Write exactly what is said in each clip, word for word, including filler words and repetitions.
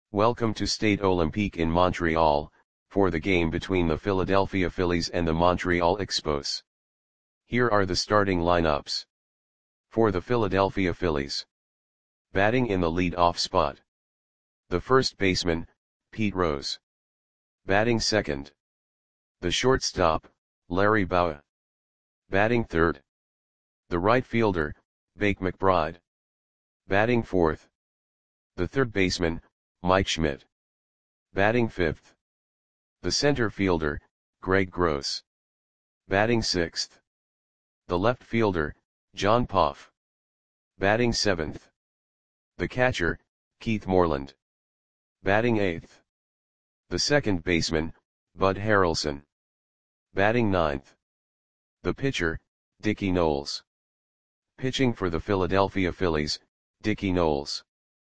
Welcome to Stade Olympique in Montreal, for the game between the Philadelphia Phillies and the Montreal Expos. Here are the starting lineups. For the Philadelphia Phillies. Batting in the lead-off spot. The first baseman, Pete Rose. Batting second. The shortstop, Larry Bowa. Batting third. The right fielder, Bake McBride. Batting fourth. The third baseman, Mike Schmidt. Batting fifth. The center fielder, Greg Gross. Batting sixth. The left fielder, John Poff. Batting seventh. The catcher, Keith Moreland. Batting eighth. The second baseman, Bud Harrelson. Batting ninth. The pitcher, Dickie Knowles. Pitching for the Philadelphia Phillies, Dickie Knowles.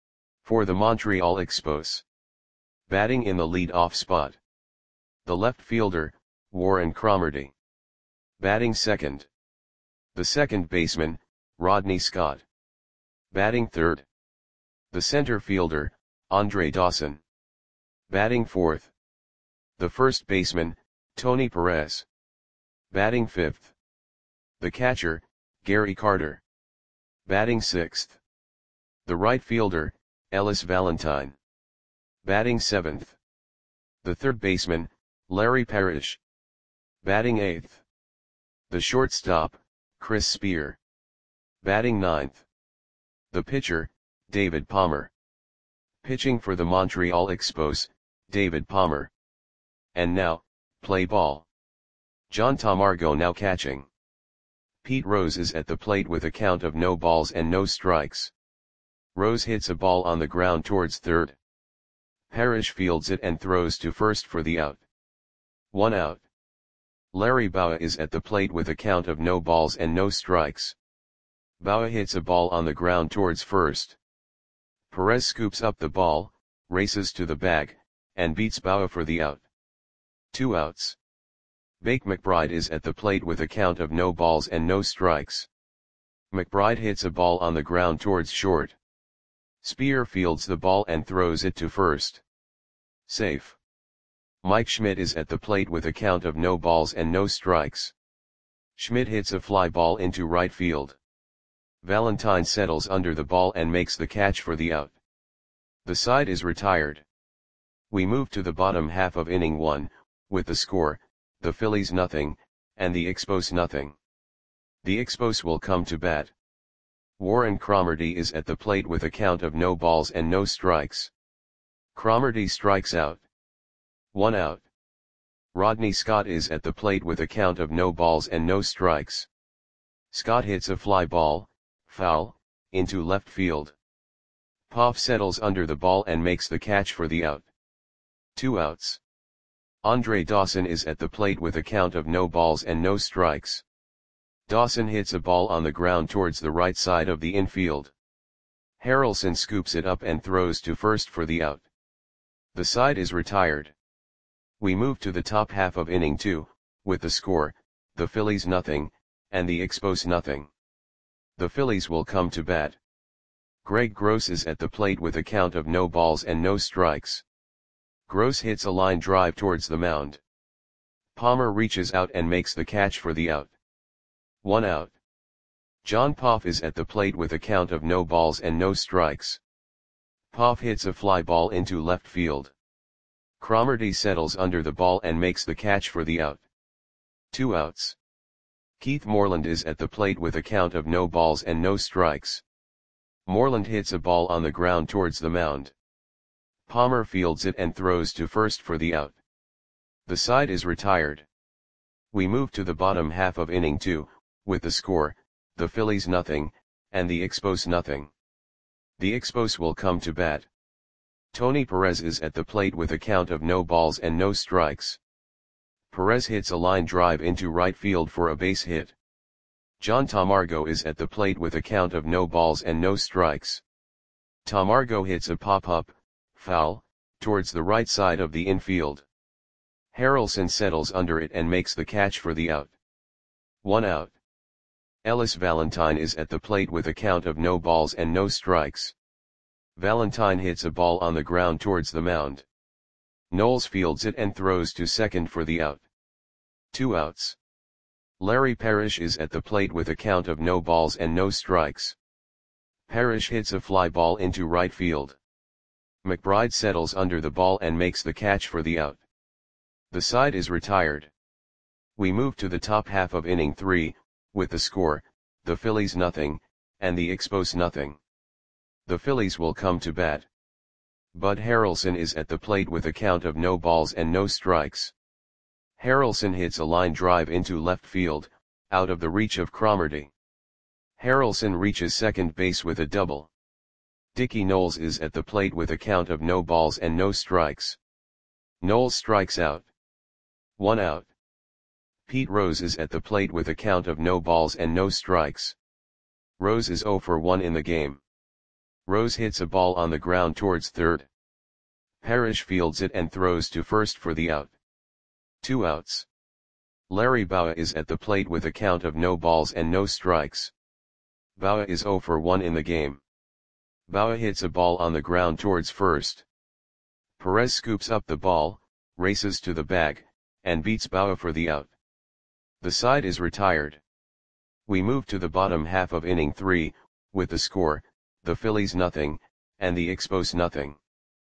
For the Montreal Expos. Batting in the lead-off spot. The left fielder, Warren Cromartie. Batting second. The second baseman, Rodney Scott. Batting third. The center fielder, Andre Dawson. Batting fourth. The first baseman, Tony Perez. Batting fifth. The catcher, Gary Carter. Batting sixth. The right fielder, Ellis Valentine. Batting seventh. The third baseman, Larry Parrish. Batting eighth. The shortstop, Chris Spear. Batting ninth. The pitcher, David Palmer. Pitching for the Montreal Expos, David Palmer. And now, play ball. John Tamargo now catching. Pete Rose is at the plate with a count of no balls and no strikes. Rose hits a ball on the ground towards third. Parrish fields it and throws to first for the out. One out. Larry Bowa is at the plate with a count of no balls and no strikes. Bowa hits a ball on the ground towards first. Perez scoops up the ball, races to the bag, and beats Bowa for the out. Two outs. Bake McBride is at the plate with a count of no balls and no strikes. McBride hits a ball on the ground towards short. Spear fields the ball and throws it to first. Safe. Mike Schmidt is at the plate with a count of no balls and no strikes. Schmidt hits a fly ball into right field. Valentine settles under the ball and makes the catch for the out. The side is retired. We move to the bottom half of inning one, with the score, the Phillies nothing, and the Expos nothing. The Expos will come to bat. Warren Cromartie is at the plate with a count of no balls and no strikes. Cromartie strikes out. One out. Rodney Scott is at the plate with a count of no balls and no strikes. Scott hits a fly ball, foul, into left field. Poff settles under the ball and makes the catch for the out. Two outs. Andre Dawson is at the plate with a count of no balls and no strikes. Dawson hits a ball on the ground towards the right side of the infield. Harrelson scoops it up and throws to first for the out. The side is retired. We move to the top half of inning two, with the score, the Phillies nothing, and the Expos nothing. The Phillies will come to bat. Greg Gross is at the plate with a count of no balls and no strikes. Gross hits a line drive towards the mound. Palmer reaches out and makes the catch for the out. One out. John Poff is at the plate with a count of no balls and no strikes. Poff hits a fly ball into left field. Cromartie settles under the ball and makes the catch for the out. Two outs. Keith Moreland is at the plate with a count of no balls and no strikes. Moreland hits a ball on the ground towards the mound. Palmer fields it and throws to first for the out. The side is retired. We move to the bottom half of inning two, with the score, the Phillies nothing, and the Expos nothing. The Expos will come to bat. Tony Perez is at the plate with a count of no balls and no strikes. Perez hits a line drive into right field for a base hit. John Tamargo is at the plate with a count of no balls and no strikes. Tamargo hits a pop-up, foul, towards the right side of the infield. Harrelson settles under it and makes the catch for the out. One out. Ellis Valentine is at the plate with a count of no balls and no strikes. Valentine hits a ball on the ground towards the mound. Knowles fields it and throws to second for the out. Two outs. Larry Parrish is at the plate with a count of no balls and no strikes. Parrish hits a fly ball into right field. McBride settles under the ball and makes the catch for the out. The side is retired. We move to the top half of inning three, with the score, the Phillies nothing, and the Expos nothing. The Phillies will come to bat. Bud Harrelson is at the plate with a count of no balls and no strikes. Harrelson hits a line drive into left field, out of the reach of Cromartie. Harrelson reaches second base with a double. Dickie Knowles is at the plate with a count of no balls and no strikes. Knowles strikes out. One out. Pete Rose is at the plate with a count of no balls and no strikes. Rose is oh for one in the game. Rose hits a ball on the ground towards third. Parrish fields it and throws to first for the out. Two outs. Larry Bowa is at the plate with a count of no balls and no strikes. Bowa is oh for one in the game. Bowa hits a ball on the ground towards first. Perez scoops up the ball, races to the bag, and beats Bowa for the out. The side is retired. We move to the bottom half of inning three, with the score, the Phillies nothing, and the Expos nothing.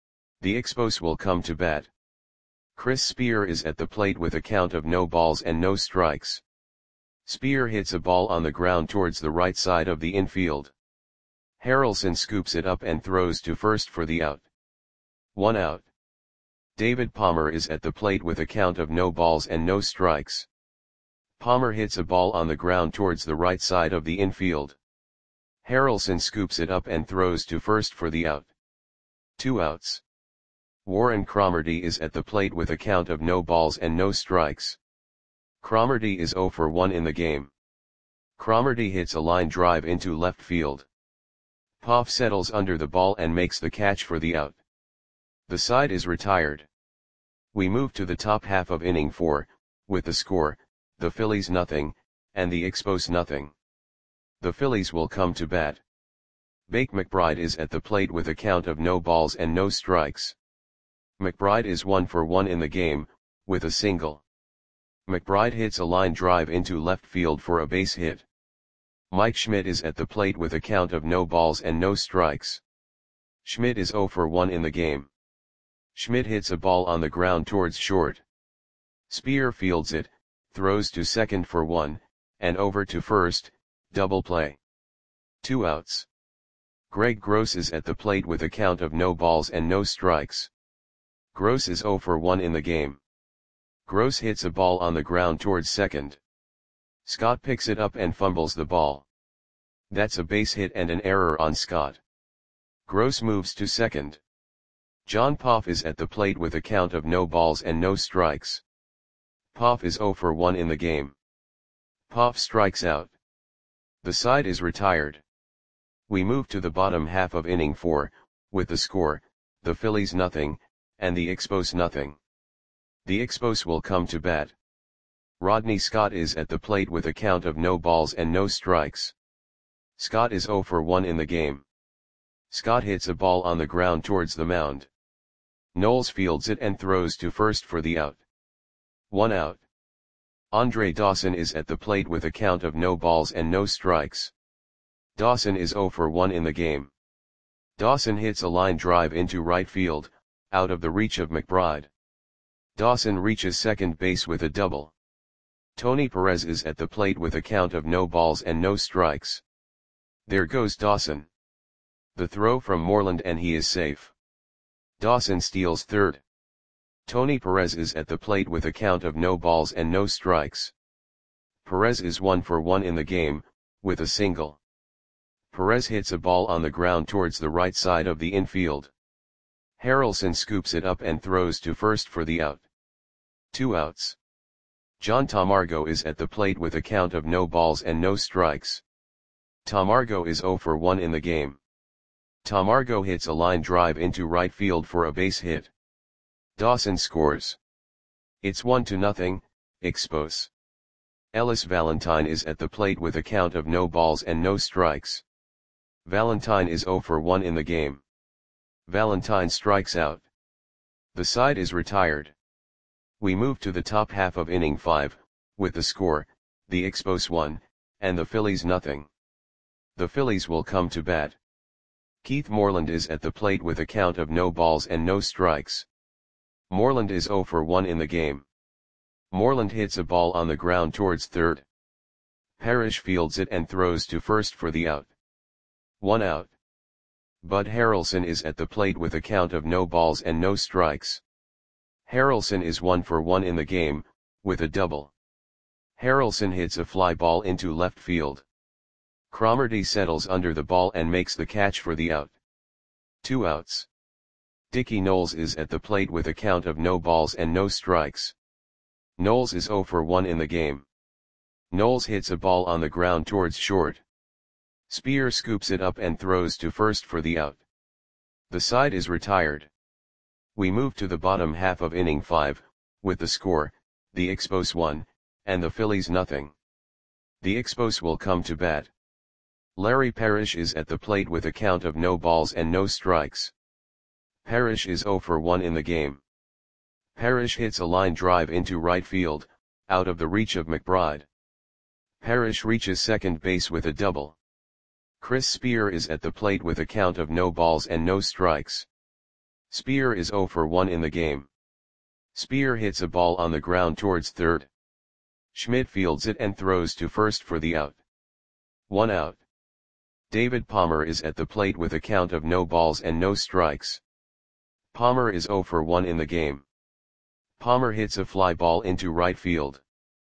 The Expos will come to bat. Chris Spear is at the plate with a count of no balls and no strikes. Spear hits a ball on the ground towards the right side of the infield. Harrelson scoops it up and throws to first for the out. One out. David Palmer is at the plate with a count of no balls and no strikes. Palmer hits a ball on the ground towards the right side of the infield. Harrelson scoops it up and throws to first for the out. Two outs. Warren Cromartie is at the plate with a count of no balls and no strikes. Cromartie is oh for one in the game. Cromartie hits a line drive into left field. Poff settles under the ball and makes the catch for the out. The side is retired. We move to the top half of inning four, with the score, the Phillies nothing, and the Expos nothing. The Phillies will come to bat. Bake McBride is at the plate with a count of no balls and no strikes. McBride is one for one in the game, with a single. McBride hits a line drive into left field for a base hit. Mike Schmidt is at the plate with a count of no balls and no strikes. Schmidt is oh for one in the game. Schmidt hits a ball on the ground towards short. Spear fields it, throws to second for one, and over to first, double play. Two outs. Greg Gross is at the plate with a count of no balls and no strikes. Gross is oh for one in the game. Gross hits a ball on the ground towards second. Scott picks it up and fumbles the ball. That's a base hit and an error on Scott. Gross moves to second. John Poff is at the plate with a count of no balls and no strikes. Poff is oh for one in the game. Poff strikes out. The side is retired. We move to the bottom half of inning four, with the score, the Phillies nothing, and the Expos nothing. The Expos will come to bat. Rodney Scott is at the plate with a count of no balls and no strikes. Scott is oh for one in the game. Scott hits a ball on the ground towards the mound. Knowles fields it and throws to first for the out. One out. Andre Dawson is at the plate with a count of no balls and no strikes. Dawson is oh for one in the game. Dawson hits a line drive into right field, out of the reach of McBride. Dawson reaches second base with a double. Tony Perez is at the plate with a count of no balls and no strikes. There goes Dawson. The throw from Moreland and he is safe. Dawson steals third. Tony Perez is at the plate with a count of no balls and no strikes. Perez is one for one in the game, with a single. Perez hits a ball on the ground towards the right side of the infield. Harrelson scoops it up and throws to first for the out. Two outs. John Tamargo is at the plate with a count of no balls and no strikes. Tamargo is oh for one in the game. Tamargo hits a line drive into right field for a base hit. Dawson scores. It's one to nothing, Expos. Ellis Valentine is at the plate with a count of no balls and no strikes. Valentine is oh for one in the game. Valentine strikes out. The side is retired. We move to the top half of inning five, with the score, the Expos one, and the Phillies nothing. The Phillies will come to bat. Keith Moreland is at the plate with a count of no balls and no strikes. Moreland is oh for one in the game. Moreland hits a ball on the ground towards third. Parrish fields it and throws to first for the out. One out. Bud Harrelson is at the plate with a count of no balls and no strikes. Harrelson is one for one in the game, with a double. Harrelson hits a fly ball into left field. Cromartie settles under the ball and makes the catch for the out. Two outs. Dickie Knowles is at the plate with a count of no balls and no strikes. Knowles is oh for one in the game. Knowles hits a ball on the ground towards short. Spear scoops it up and throws to first for the out. The side is retired. We move to the bottom half of inning five, with the score, the Expos one, and the Phillies nothing. The Expos will come to bat. Larry Parrish is at the plate with a count of no balls and no strikes. Parrish is oh for one in the game. Parrish hits a line drive into right field, out of the reach of McBride. Parrish reaches second base with a double. Chris Spear is at the plate with a count of no balls and no strikes. Spear is oh for one in the game. Spear hits a ball on the ground towards third. Schmidt fields it and throws to first for the out. One out. David Palmer is at the plate with a count of no balls and no strikes. Palmer is oh for one in the game. Palmer hits a fly ball into right field.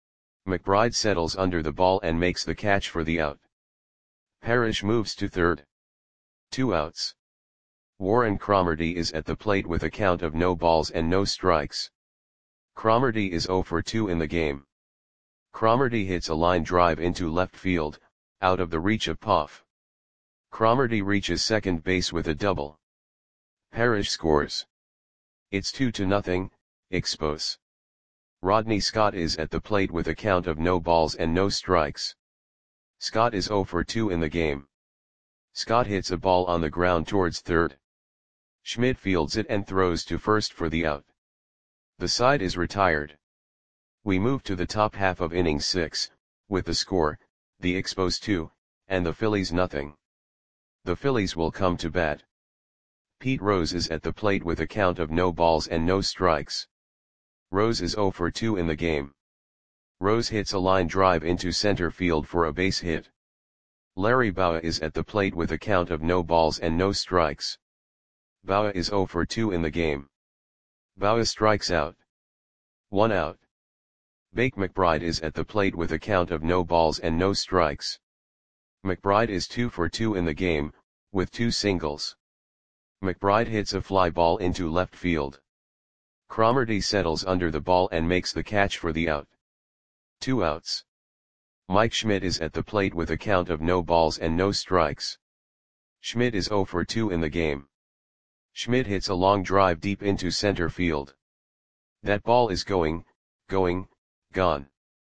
McBride settles under the ball and makes the catch for the out. Parrish moves to third. Two outs. Warren Cromartie is at the plate with a count of no balls and no strikes. Cromartie is oh for two in the game. Cromartie hits a line drive into left field, out of the reach of Poff. Cromartie reaches second base with a double. Parrish scores. It's two to nothing, Expos. Rodney Scott is at the plate with a count of no balls and no strikes. Scott is oh for two in the game. Scott hits a ball on the ground towards third. Schmidt fields it and throws to first for the out. The side is retired. We move to the top half of inning six, with the score, the Expos two, and the Phillies nothing. The Phillies will come to bat. Pete Rose is at the plate with a count of no balls and no strikes. Rose is oh for two in the game. Rose hits a line drive into center field for a base hit. Larry Bowa is at the plate with a count of no balls and no strikes. Bowa is oh for two in the game. Bowa strikes out. One out. Bake McBride is at the plate with a count of no balls and no strikes. McBride is two for two in the game, with two singles. McBride hits a fly ball into left field. Cromartie settles under the ball and makes the catch for the out. Two outs. Mike Schmidt is at the plate with a count of no balls and no strikes. Schmidt is oh for two in the game. Schmidt hits a long drive deep into center field. That ball is going, going, gone.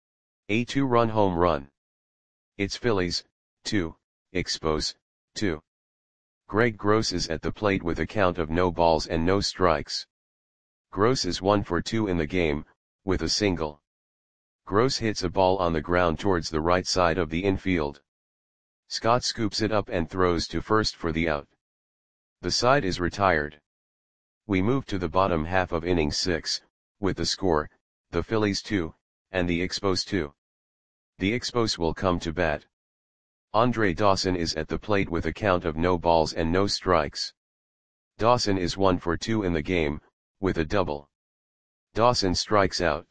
A two-run home run. It's Phillies, two, Expos, two. Greg Gross is at the plate with a count of no balls and no strikes. Gross is one for two in the game, with a single. Gross hits a ball on the ground towards the right side of the infield. Scott scoops it up and throws to first for the out. The side is retired. We move to the bottom half of inning six, with the score, the Phillies two, and the Expos two. The Expos will come to bat. Andre Dawson is at the plate with a count of no balls and no strikes. Dawson is one for two in the game, with a double. Dawson strikes out.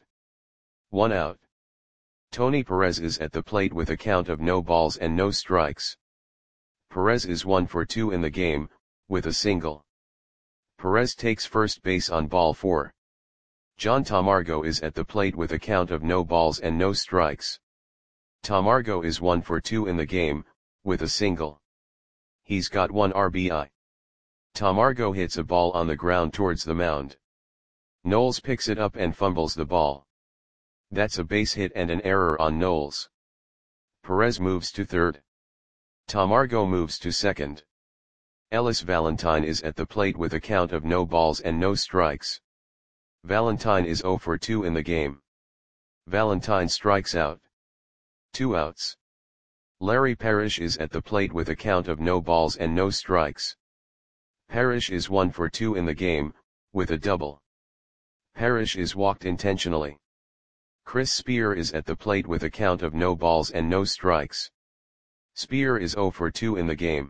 One out. Tony Perez is at the plate with a count of no balls and no strikes. Perez is one for two in the game, with a single. Perez takes first base on ball four. John Tamargo is at the plate with a count of no balls and no strikes. Tamargo is one for two in the game, with a single. He's got one R B I. Tamargo hits a ball on the ground towards the mound. Knowles picks it up and fumbles the ball. That's a base hit and an error on Knowles. Perez moves to third. Tamargo moves to second. Ellis Valentine is at the plate with a count of no balls and no strikes. Valentine is zero for two in the game. Valentine strikes out. Two outs. Larry Parrish is at the plate with a count of no balls and no strikes. Parrish is one for two in the game, with a double. Parrish is walked intentionally. Chris Spear is at the plate with a count of no balls and no strikes. Spear is zero for two in the game.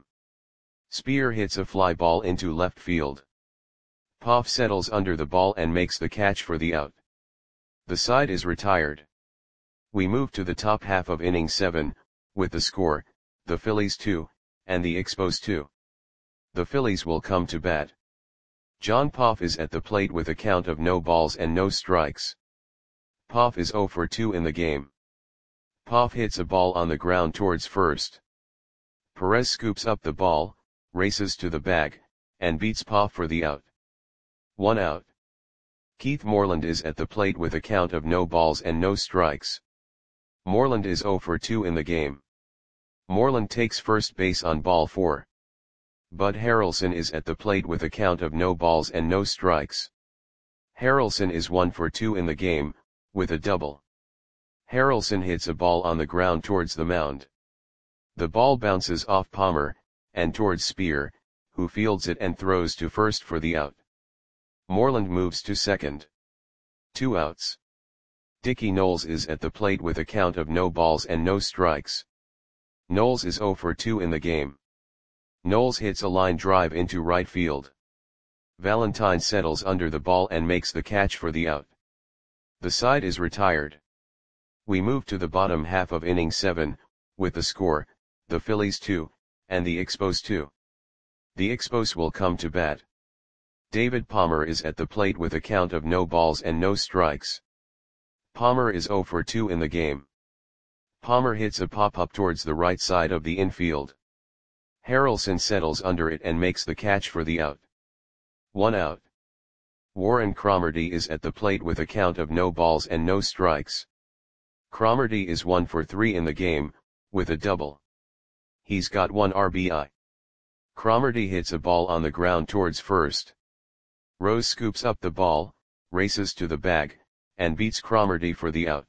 Spear hits a fly ball into left field. Poff settles under the ball and makes the catch for the out. The side is retired. We move to the top half of inning seven, with the score, the Phillies two, and the Expos two. The Phillies will come to bat. John Poff is at the plate with a count of no balls and no strikes. Poff is zero for two in the game. Poff hits a ball on the ground towards first. Perez scoops up the ball, races to the bag, and beats Poff for the out. One out. Keith Moreland is at the plate with a count of no balls and no strikes. Moreland is zero for two in the game. Moreland takes first base on ball four. Bud Harrelson is at the plate with a count of no balls and no strikes. Harrelson is one for two in the game, with a double. Harrelson hits a ball on the ground towards the mound. The ball bounces off Palmer, and towards Spear, who fields it and throws to first for the out. Moreland moves to second. Two outs. Dickie Knowles is at the plate with a count of no balls and no strikes. Knowles is zero for two in the game. Knowles hits a line drive into right field. Valentine settles under the ball and makes the catch for the out. The side is retired. We move to the bottom half of inning seven, with the score, the Phillies two, and the Expos two. The Expos will come to bat. David Palmer is at the plate with a count of no balls and no strikes. Palmer is zero for two in the game. Palmer hits a pop-up towards the right side of the infield. Harrelson settles under it and makes the catch for the out. One out. Warren Cromartie is at the plate with a count of no balls and no strikes. Cromartie is one for three in the game, with a double. He's got one R B I. Cromartie hits a ball on the ground towards first. Rose scoops up the ball, races to the bag, and beats Cromartie for the out.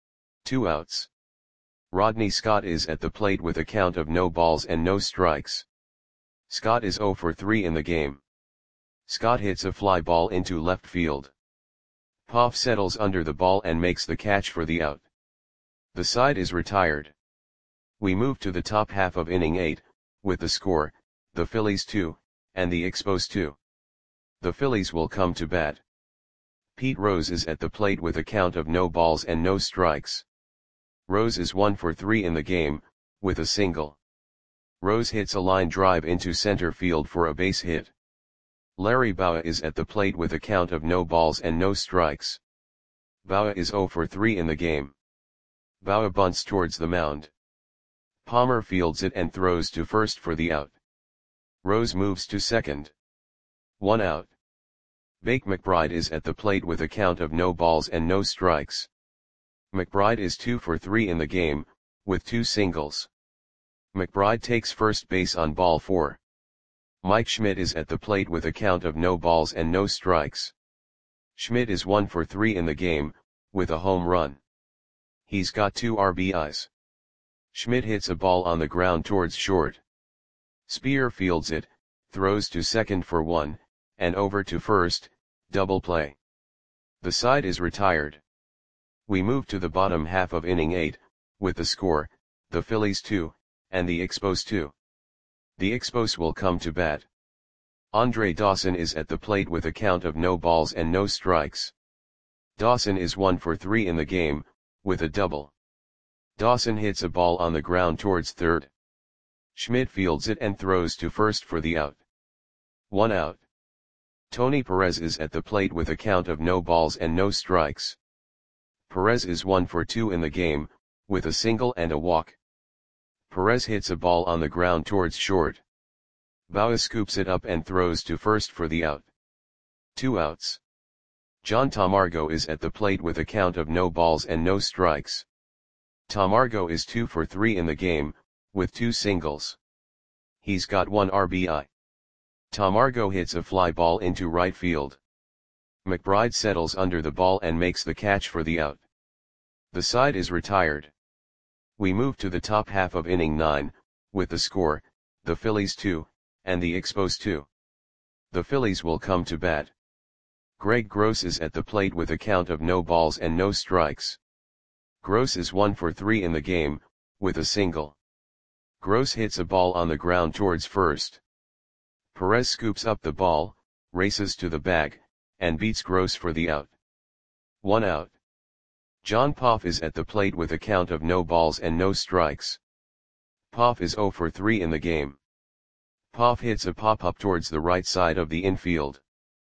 Two outs. Rodney Scott is at the plate with a count of no balls and no strikes. Scott is zero for three in the game. Scott hits a fly ball into left field. Poff settles under the ball and makes the catch for the out. The side is retired. We move to the top half of inning eight, with the score, the Phillies two, and the Expos two. The Phillies will come to bat. Pete Rose is at the plate with a count of no balls and no strikes. Rose is one for three in the game, with a single. Rose hits a line drive into center field for a base hit. Larry Bowa is at the plate with a count of no balls and no strikes. Bowa is zero for three in the game. Bowa bunts towards the mound. Palmer fields it and throws to first for the out. Rose moves to second. One out. Bake McBride is at the plate with a count of no balls and no strikes. McBride is two for three in the game, with two singles. McBride takes first base on ball four. Mike Schmidt is at the plate with a count of no balls and no strikes. Schmidt is one for three in the game, with a home run. He's got two R B Is. Schmidt hits a ball on the ground towards short. Spear fields it, throws to second for one, and over to first, double play. The side is retired. We move to the bottom half of inning eight, with the score, the Phillies two, and the Expos two. The Expos will come to bat. Andre Dawson is at the plate with a count of no balls and no strikes. Dawson is one for three in the game, with a double. Dawson hits a ball on the ground towards third. Schmidt fields it and throws to first for the out. One out. Tony Perez is at the plate with a count of no balls and no strikes. Perez is one for two in the game, with a single and a walk. Perez hits a ball on the ground towards short. Bowa scoops it up and throws to first for the out. Two outs. John Tamargo is at the plate with a count of no balls and no strikes. Tamargo is two for three in the game, with two singles. He's got one R B I. Tamargo hits a fly ball into right field. McBride settles under the ball and makes the catch for the out. The side is retired. We move to the top half of inning nine, with the score, the Phillies two, and the Expos two. The Phillies will come to bat. Greg Gross is at the plate with a count of no balls and no strikes. Gross is one for three in the game, with a single. Gross hits a ball on the ground towards first. Perez scoops up the ball, races to the bag, and beats Gross for the out. One out. John Poff is at the plate with a count of no balls and no strikes. Poff is zero for three in the game. Poff hits a pop-up towards the right side of the infield.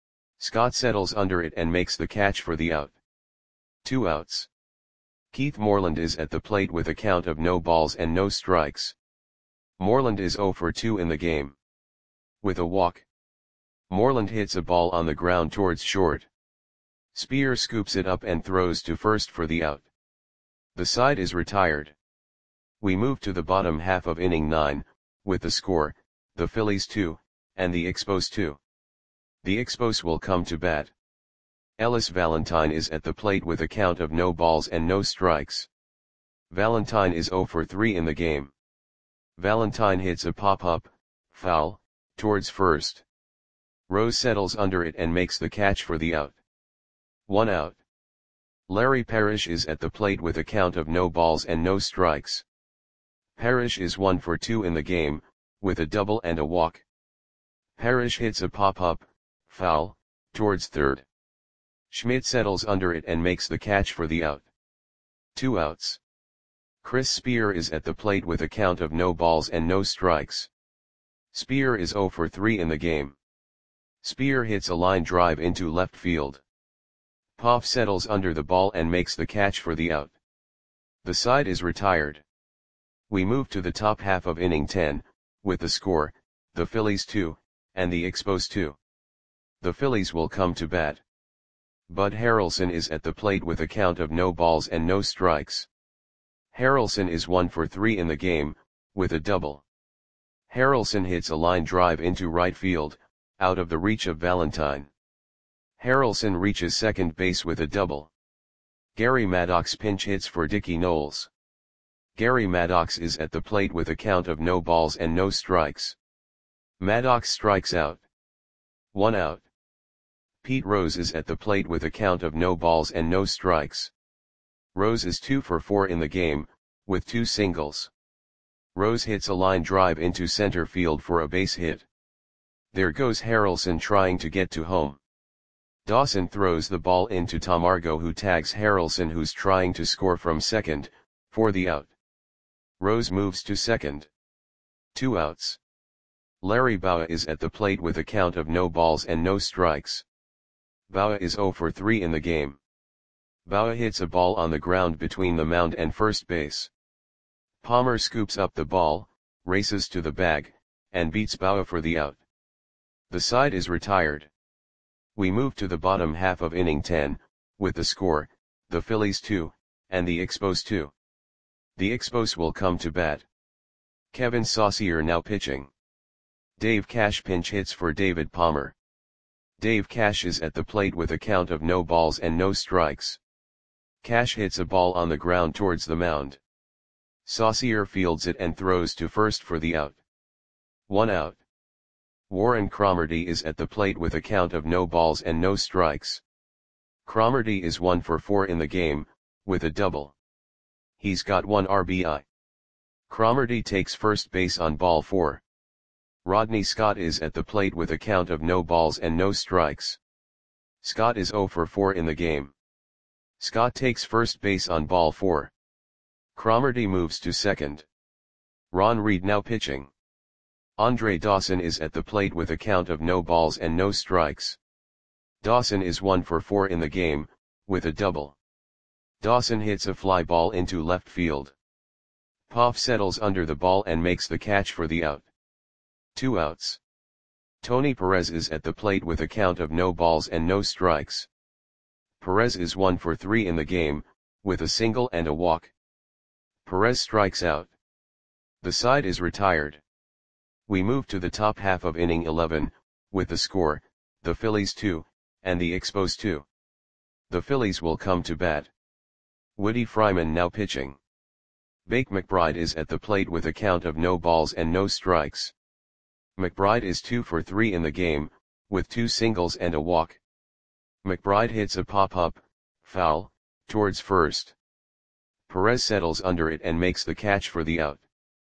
Scott settles under it and makes the catch for the out. Two outs. Keith Moreland is at the plate with a count of no balls and no strikes. Moreland is zero for two in the game. With a walk. Moreland hits a ball on the ground towards short. Spear scoops it up and throws to first for the out. The side is retired. We move to the bottom half of inning nine, with the score, the Phillies two, and the Expos two. The Expos will come to bat. Ellis Valentine is at the plate with a count of no balls and no strikes. Valentine is zero for three in the game. Valentine hits a pop-up, foul, towards first. Rose settles under it and makes the catch for the out. One out. Larry Parrish is at the plate with a count of no balls and no strikes. Parrish is one for two in the game, with a double and a walk. Parrish hits a pop-up, foul, towards third. Schmidt settles under it and makes the catch for the out. Two outs. Chris Spear is at the plate with a count of no balls and no strikes. Spear is zero for three in the game. Spear hits a line drive into left field. Poff settles under the ball and makes the catch for the out. The side is retired. We move to the top half of inning ten, with the score, the Phillies two, and the Expos two. The Phillies will come to bat. Bud Harrelson is at the plate with a count of no balls and no strikes. Harrelson is one for three in the game, with a double. Harrelson hits a line drive into right field, out of the reach of Valentine. Harrelson reaches second base with a double. Gary Maddox pinch hits for Dickie Knowles. Gary Maddox is at the plate with a count of no balls and no strikes. Maddox strikes out. One out. Pete Rose is at the plate with a count of no balls and no strikes. Rose is two for four in the game, with two singles. Rose hits a line drive into center field for a base hit. There goes Harrelson trying to get to home. Dawson throws the ball into Tamargo, who tags Harrelson, who's trying to score from second, for the out. Rose moves to second. Two outs. Larry Bowa is at the plate with a count of no balls and no strikes. Bowa is zero for three in the game. Bowa hits a ball on the ground between the mound and first base. Palmer scoops up the ball, races to the bag, and beats Bowa for the out. The side is retired. We move to the bottom half of inning ten, with the score, the Phillies two, and the Expos two. The Expos will come to bat. Kevin Saucier now pitching. Dave Cash pinch hits for David Palmer. Dave Cash is at the plate with a count of no balls and no strikes. Cash hits a ball on the ground towards the mound. Saucier fields it and throws to first for the out. One out. Warren Cromartie is at the plate with a count of no balls and no strikes. Cromartie is one for four in the game, with a double. He's got one R B I. Cromartie takes first base on ball four. Rodney Scott is at the plate with a count of no balls and no strikes. Scott is zero for four in the game. Scott takes first base on ball four. Cromartie moves to second. Ron Reed now pitching. Andre Dawson is at the plate with a count of no balls and no strikes. Dawson is one for four in the game, with a double. Dawson hits a fly ball into left field. Poff settles under the ball and makes the catch for the out. Two outs. Tony Perez is at the plate with a count of no balls and no strikes. Perez is one for three in the game, with a single and a walk. Perez strikes out. The side is retired. We move to the top half of inning eleven, with the score, the Phillies two, and the Expos two. The Phillies will come to bat. Woody Fryman now pitching. Bake McBride is at the plate with a count of no balls and no strikes. McBride is two for three in the game, with two singles and a walk. McBride hits a pop-up, foul, towards first. Perez settles under it and makes the catch for the out.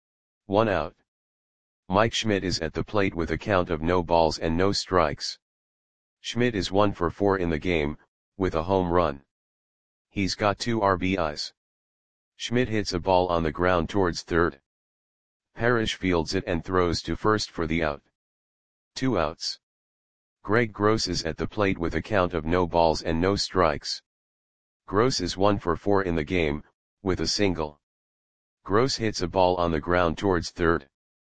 One out. Mike Schmidt is at the plate with a count of no balls and no strikes. Schmidt is one for four in the game, with a home run. He's got two R B Is. Schmidt hits a ball on the ground towards third. Parrish fields it and throws to first for the out. Two outs. Greg Gross is at the plate with a count of no balls and no strikes. Gross is one for four in the game, with a single. Gross hits a ball on the ground towards third.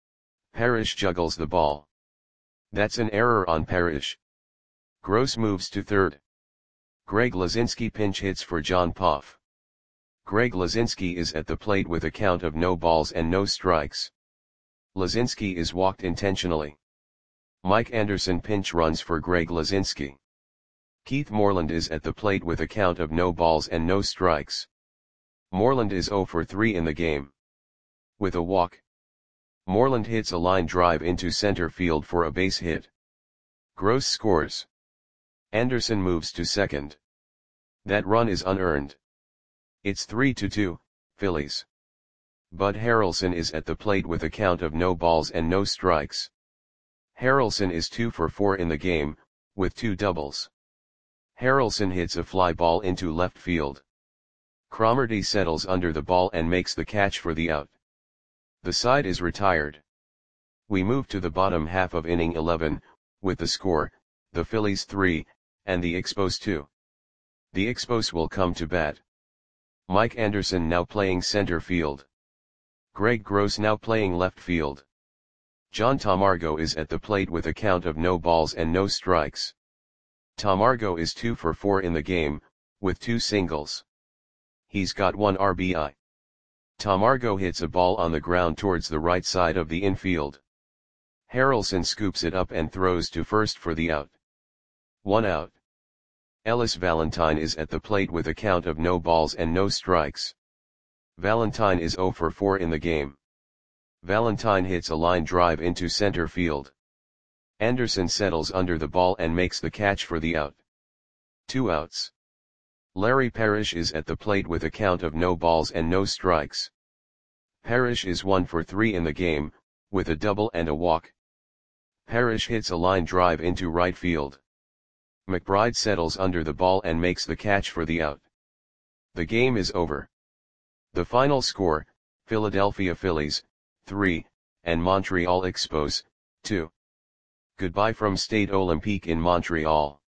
Parrish juggles the ball. That's an error on Parrish. Gross moves to third. Greg Lazinski pinch hits for John Poff. Greg Lazinski is at the plate with a count of no balls and no strikes. Lazinski is walked intentionally. Mike Anderson pinch runs for Greg Lazinski. Keith Moreland is at the plate with a count of no balls and no strikes. Moreland is zero for three in the game. With a walk. Moreland hits a line drive into center field for a base hit. Gross scores. Anderson moves to second. That run is unearned. It's three to two, Phillies. Bud Harrelson is at the plate with a count of no balls and no strikes. Harrelson is two for four in the game, with two doubles. Harrelson hits a fly ball into left field. Cromartie settles under the ball and makes the catch for the out. The side is retired. We move to the bottom half of inning eleven, with the score, the Phillies three, and the Expos two. The Expos will come to bat. Mike Anderson now playing center field. Greg Gross now playing left field. John Tamargo is at the plate with a count of no balls and no strikes. Tamargo is two for four in the game, with two singles. He's got one R B I. Tamargo hits a ball on the ground towards the right side of the infield. Harrelson scoops it up and throws to first for the out. One out. Ellis Valentine is at the plate with a count of no balls and no strikes. Valentine is zero for four in the game. Valentine hits a line drive into center field. Anderson settles under the ball and makes the catch for the out. Two outs. Larry Parrish is at the plate with a count of no balls and no strikes. Parrish is one for three in the game, with a double and a walk. Parrish hits a line drive into right field. McBride settles under the ball and makes the catch for the out. The game is over. The final score, Philadelphia Phillies, three, and Montreal Expos, two. Goodbye from Stade Olympique in Montreal.